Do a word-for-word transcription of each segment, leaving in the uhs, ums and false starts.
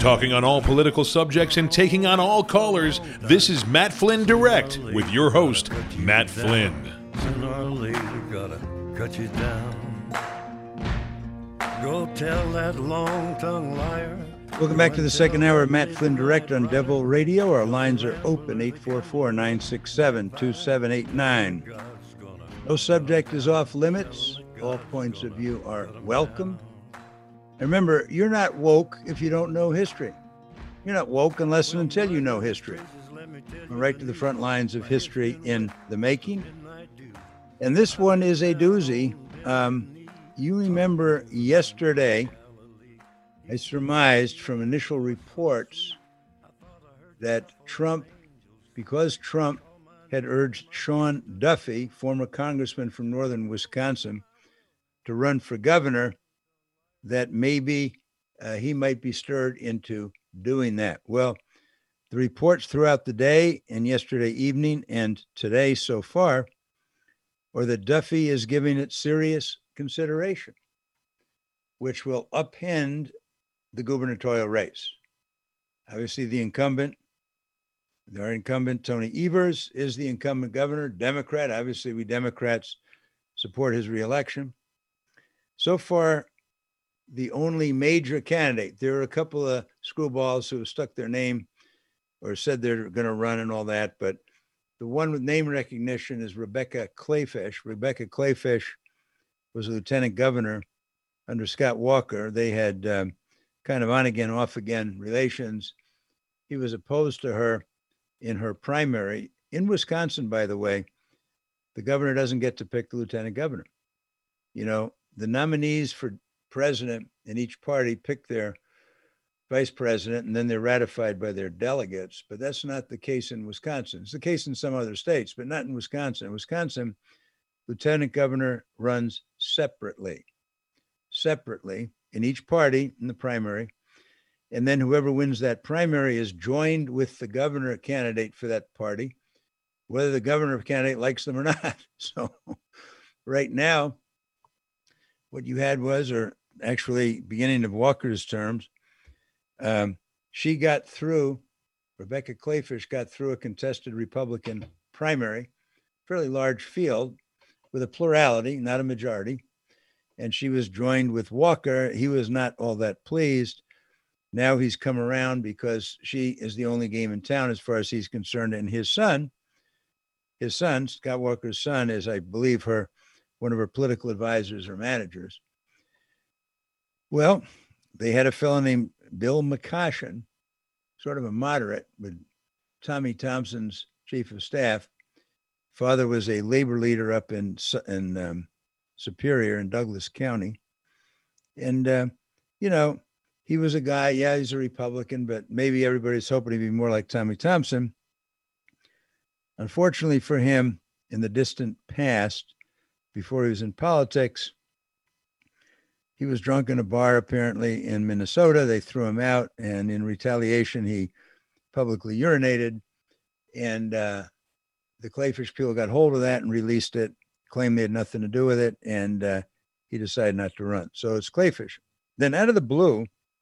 Talking on all political subjects and taking on all callers, this is Matt Flynn Direct with your host, Matt Flynn. Sooner or later, gotta cut you down. Go tell that long-tongued liar. Welcome back to the second hour of Matt Flynn Direct on Devil Radio. Our lines are open, eight four four, nine six seven, two seven eight nine. No subject is off limits. All points of view are welcome. And remember, you're not woke if you don't know history. You're not woke unless and until you know history. We're right to the front lines of history in the making. And this one is a doozy. Um, you remember yesterday, I surmised from initial reports that Trump, because Trump had urged Sean Duffy, former congressman from northern Wisconsin, to run for governor, that maybe uh, he might be stirred into doing that. Well, the reports throughout the day and yesterday evening and today so far are that Duffy is giving it serious consideration, which will upend the gubernatorial race. Obviously, the incumbent, our incumbent, Tony Evers, is the incumbent governor, Democrat. Obviously, we Democrats support his reelection. So far, the only major candidate, there are a couple of screwballs who have stuck their name or said they're going to run and all that, but the one with name recognition is Rebecca Kleefisch. Rebecca Kleefisch was a lieutenant governor under Scott Walker. They had um, kind of on again, off again relations. He was opposed to her in her primary. In Wisconsin, by the way, the governor doesn't get to pick the lieutenant governor. You know, the nominees for president in each party pick their vice president, and then they're ratified by their delegates. But that's not the case in Wisconsin. It's the case in some other states, but not in Wisconsin. In Wisconsin, lieutenant governor runs separately, separately in each party in the primary. And then whoever wins that primary is joined with the governor candidate for that party, whether the governor candidate likes them or not. So right now, what you had was, or actually beginning of Walker's terms, um, she got through, Rebecca Kleefisch got through a contested Republican primary, fairly large field with a plurality, not a majority. And she was joined with Walker. He was not all that pleased. Now he's come around because she is the only game in town as far as he's concerned. And his son, his son, Scott Walker's son, is, I believe, her one of her political advisors or managers. Well, they had a fellow named Bill McCoshen, sort of a moderate, but Tommy Thompson's chief of staff. Father was a labor leader up in, in um, Superior in Douglas County. And, uh, you know, he was a guy, yeah, he's a Republican, but maybe everybody's hoping he'd be more like Tommy Thompson. Unfortunately for him, in the distant past, before he was in politics, he was drunk in a bar, apparently, in Minnesota. They threw him out, and in retaliation, he publicly urinated. And uh, the Kleefisch people got hold of that and released it, claimed they had nothing to do with it, and uh, he decided not to run. So it's Kleefisch. Then out of the blue,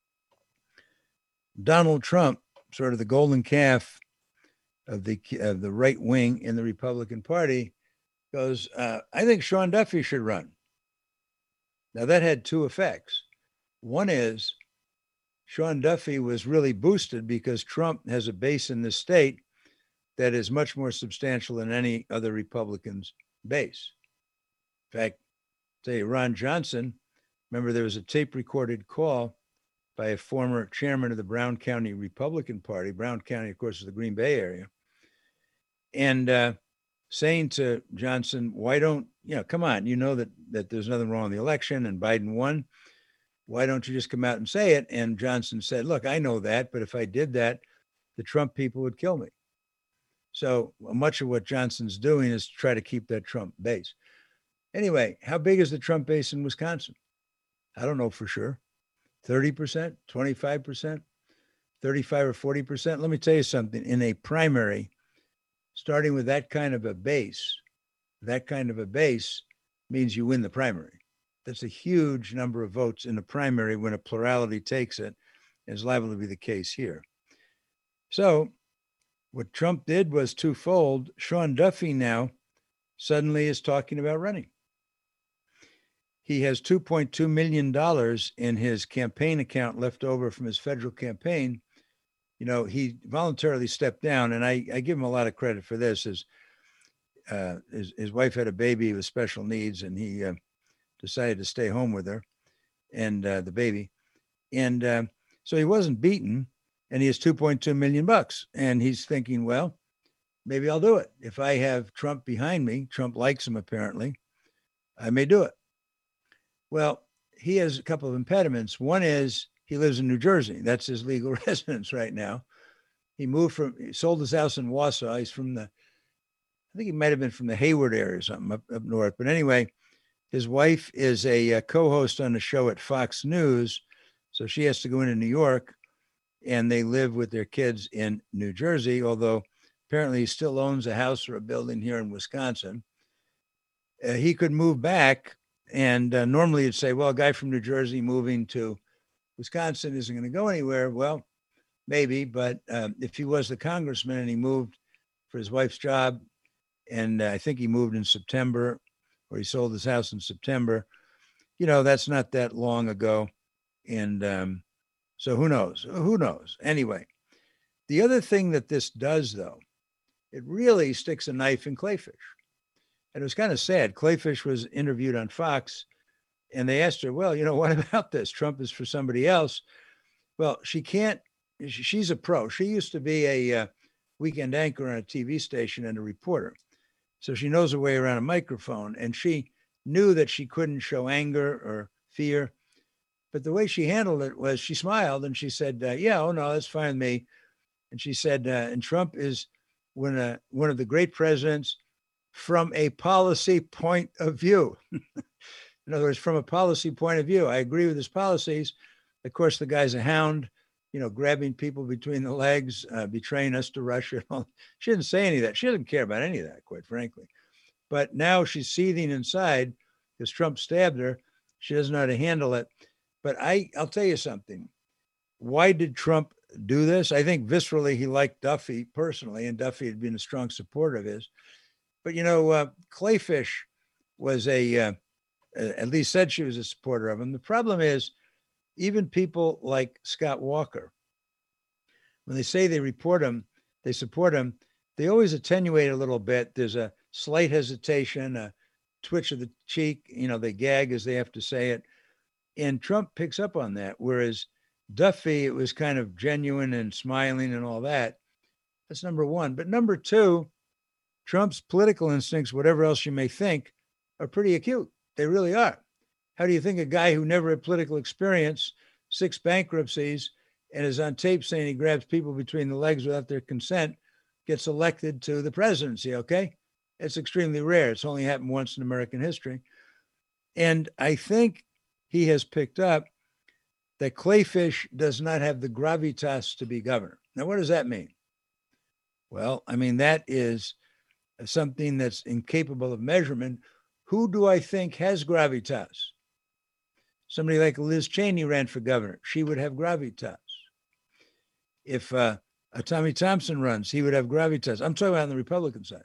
Donald Trump, sort of the golden calf of the of the right wing in the Republican Party, goes, uh, I think Sean Duffy should run. Now, that had two effects. One is Sean Duffy was really boosted because Trump has a base in the state that is much more substantial than any other Republican's base. In fact, I'll tell you, Ron Johnson, remember there was a tape recorded call by a former chairman of the Brown County Republican Party. Brown County, of course, is the Green Bay area. And uh, saying to Johnson, why don't, you know, come on, you know that, that there's nothing wrong with the election and Biden won. Why don't you just come out and say it? And Johnson said, look, I know that, but if I did that, the Trump people would kill me. So much of what Johnson's doing is to try to keep that Trump base. Anyway, how big is the Trump base in Wisconsin? I don't know for sure. thirty percent, twenty-five percent, thirty-five or forty percent. Let me tell you something. In a primary, starting with that kind of a base, that kind of a base means you win the primary. That's a huge number of votes in the primary when a plurality takes it. Is liable to be the case here. So what Trump did was twofold. Sean Duffy now suddenly is talking about running. He has two point two million dollars in his campaign account left over from his federal campaign. You know, he voluntarily stepped down, and I, I give him a lot of credit for this. His, uh, his, his wife had a baby with special needs, and he uh, decided to stay home with her and uh, the baby. And uh, so he wasn't beaten, and he has two point two million bucks. And he's thinking, well, maybe I'll do it. If I have Trump behind me, Trump likes him apparently, I may do it. Well, he has a couple of impediments. One is he lives in New Jersey. That's his legal residence right now. He moved from, he sold his house in Wausau. He's from the, I think he might have been from the Hayward area or something up, up north. But anyway, his wife is a, a co-host on a show at Fox News. So she has to go into New York, and they live with their kids in New Jersey, although apparently he still owns a house or a building here in Wisconsin. Uh, he could move back. And uh, normally you'd say, well, a guy from New Jersey moving to Wisconsin isn't going to go anywhere. Well, maybe, but um, if he was the congressman and he moved for his wife's job, and uh, I think he moved in September, or he sold his house in September, you know, that's not that long ago. And um, so who knows? Who knows? Anyway, the other thing that this does, though, it really sticks a knife in Clayfish. And it was kind of sad. Clayfish was interviewed on Fox, and they asked her, well, you know, what about this? Trump is for somebody else. Well, she can't, she's a pro. She used to be a uh, weekend anchor on a T V station and a reporter. So she knows her way around a microphone, and she knew that she couldn't show anger or fear. But the way she handled it was she smiled and she said, uh, yeah, oh no, that's fine with me. And she said, uh, and Trump is one, uh, one of the great presidents from a policy point of view. In other words, from a policy point of view, I agree with his policies. Of course, the guy's a hound, you know, grabbing people between the legs, uh, betraying us to Russia. She didn't say any of that. She doesn't care about any of that, quite frankly. But now she's seething inside because Trump stabbed her. She doesn't know how to handle it. But I, I'll tell you something. Why did Trump do this? I think viscerally he liked Duffy personally, and Duffy had been a strong supporter of his. But, you know, uh, Clayfish was a, uh, at least said she was a supporter of him. The problem is, even people like Scott Walker, when they say they report him, they support him, they always attenuate a little bit. There's a slight hesitation, a twitch of the cheek, you know, they gag as they have to say it. And Trump picks up on that. Whereas Duffy, it was kind of genuine and smiling and all that. That's number one. But number two, Trump's political instincts, whatever else you may think, are pretty acute. They really are. How do you think a guy who never had political experience, six bankruptcies, and is on tape saying he grabs people between the legs without their consent, gets elected to the presidency, okay? It's extremely rare. It's only happened once in American history. And I think he has picked up that Clayfish does not have the gravitas to be governor. Now, what does that mean? Well, I mean, that is something that's incapable of measurement. Who do I think has gravitas? Somebody like Liz Cheney ran for governor. She would have gravitas. If uh, a Tommy Thompson runs, he would have gravitas. I'm talking about on the Republican side.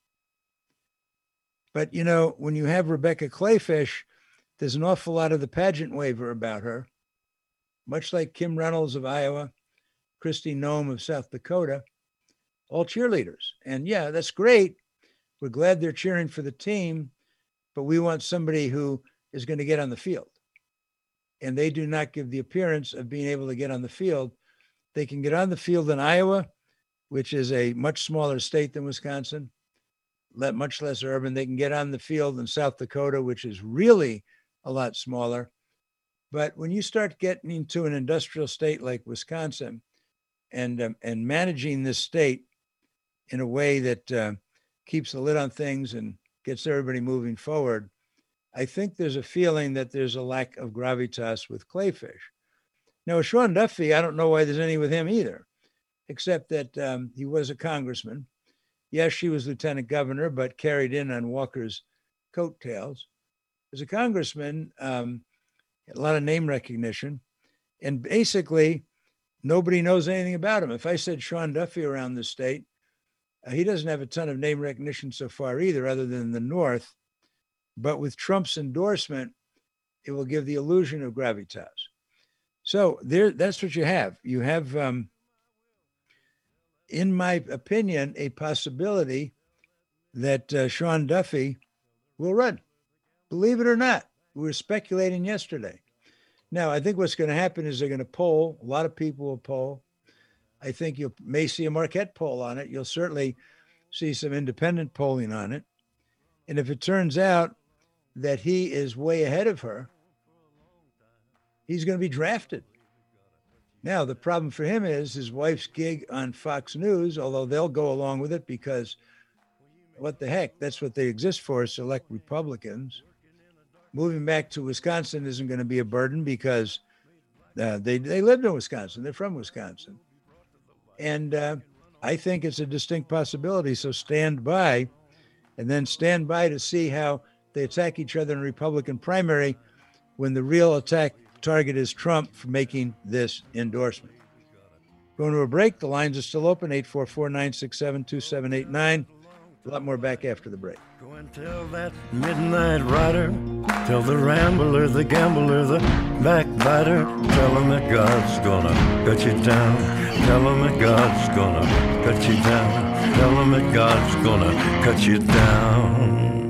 But, you know, when you have Rebecca Clayfish, there's an awful lot of the pageant waiver about her, much like Kim Reynolds of Iowa, Kristi Noem of South Dakota, all cheerleaders. And yeah, that's great. We're glad they're cheering for the team, but we want somebody who is going to get on the field. And they do not give the appearance of being able to get on the field. They can get on the field in Iowa, which is a much smaller state than Wisconsin, much less urban. They can get on the field in South Dakota, which is really a lot smaller. But when you start getting into an industrial state like Wisconsin and, um, and managing this state in a way that uh, keeps the lid on things and gets everybody moving forward, I think there's a feeling that there's a lack of gravitas with Clayfish. Now, with Sean Duffy, I don't know why there's any with him either, except that um, he was a congressman. Yes, she was lieutenant governor, but carried in on Walker's coattails. As a congressman, um, a lot of name recognition. And basically, nobody knows anything about him. If I said Sean Duffy around the state, uh, he doesn't have a ton of name recognition so far either, other than the North. But with Trump's endorsement, it will give the illusion of gravitas. So there, that's what you have. You have, um, in my opinion, a possibility that uh, Sean Duffy will run. Believe it or not, we were speculating yesterday. Now, I think what's going to happen is they're going to poll. A lot of people will poll. I think you may see a Marquette poll on it. You'll certainly see some independent polling on it. And if it turns out that he is way ahead of her, he's going to be drafted. Now, the problem for him is his wife's gig on Fox News, although they'll go along with it because what the heck, that's what they exist for, is select Republicans. Moving back to Wisconsin isn't going to be a burden because uh, they, they lived in Wisconsin. They're from Wisconsin. And uh, I think it's a distinct possibility. So stand by, and then stand by to see how they attack each other in a Republican primary when the real attack target is Trump for making this endorsement. Going to a break. The lines are still open, eight four four, nine six seven, two seven eight nine. A lot more back after the break. Go and tell that midnight rider, tell the rambler, the gambler, the backbiter, tell him that God's gonna cut you down. Tell him that God's gonna cut you down. Tell him that God's gonna cut you down.